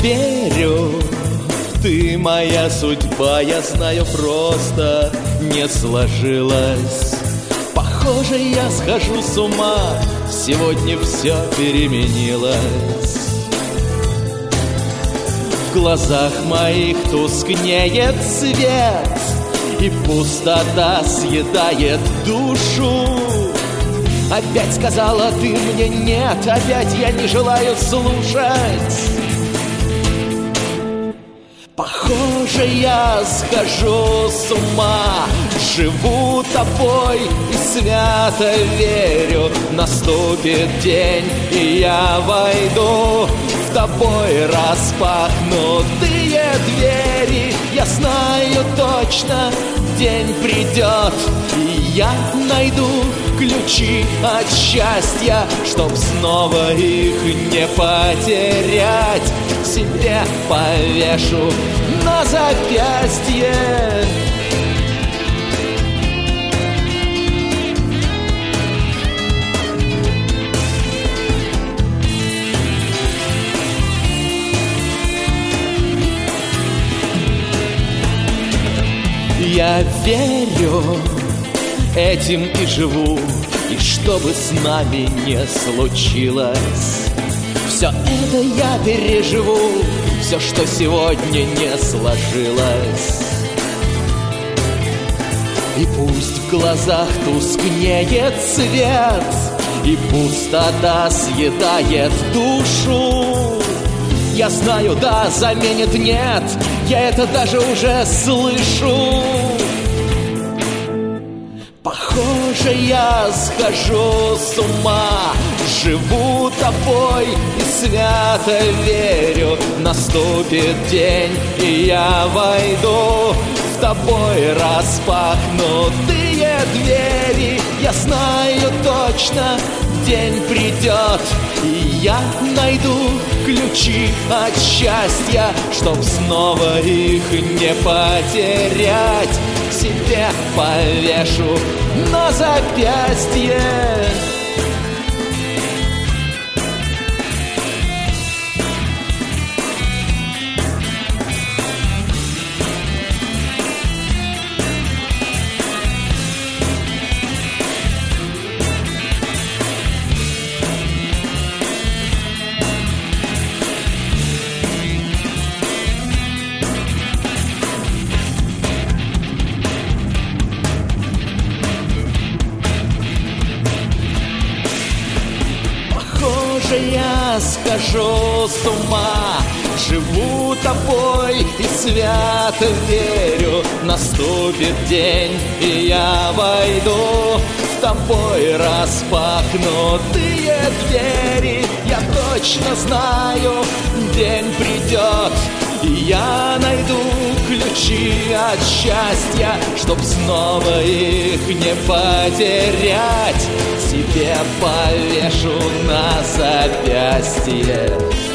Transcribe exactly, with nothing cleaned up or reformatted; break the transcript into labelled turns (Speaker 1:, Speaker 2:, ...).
Speaker 1: верю, ты моя судьба, я знаю, просто не сложилось. Похоже, я схожу с ума, сегодня все переменилось. В глазах моих тускнеет свет, и пустота съедает душу. Опять сказала ты мне нет, опять я не желаю слушать. Похоже, я схожу с ума, живу тобой и свято верю. Наступит день, и я войду в тобой распахнутые двери. Я знаю точно, день придет, и я найду ключи от счастья, чтоб снова их не потерять. Себе повешу на запястье. Я верю, этим и живу, и что бы с нами не случилось, все это я переживу, все, что сегодня не сложилось. И пусть в глазах тускнеет свет, и пустота съедает душу. Я знаю, да, заменит нет, я это даже уже слышу. Похоже, я схожу с ума, живу тобой и свято верю. Наступит день, и я войду в тобой распахнутые двери. Я знаю точно, день придет, и я найду ключи от счастья, чтоб снова их не потерять. Себе повешу на запястье. Я схожу с ума, живу тобой и свято верю. Наступит день, и я войду в тобой распахнутые двери. Я точно знаю, день придет, и я найду ключи от счастья, чтоб снова их не потерять. Себе повешу на запястье.